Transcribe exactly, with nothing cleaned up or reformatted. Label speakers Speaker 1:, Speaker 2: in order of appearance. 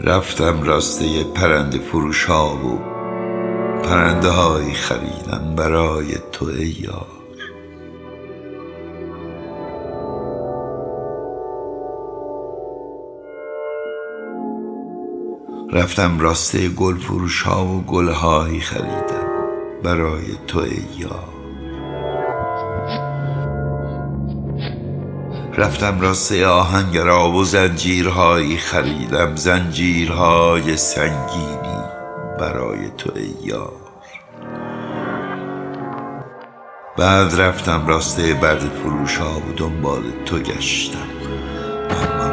Speaker 1: رفتم راسته پرنده فروش ها و پرنده هایی خریدم برای تو ای یار. رفتم راسته گل فروش ها و گل هایی خریدم برای تو ای یار. رفتم راسته آهنگرا و زنجیرهایی خریدم، زنجیرهای سنگینی برای تو ای یار. بعد رفتم راسته برده فروش ها و دنبال تو گشتم، اما